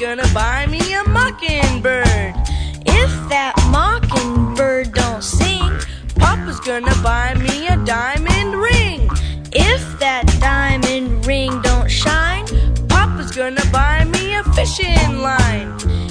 gonna buy me a mockingbird. If that mockingbird don't sing, Papa's gonna buy me a diamond ring. if that diamond ring don't shine, Papa's gonna buy me a fishing line.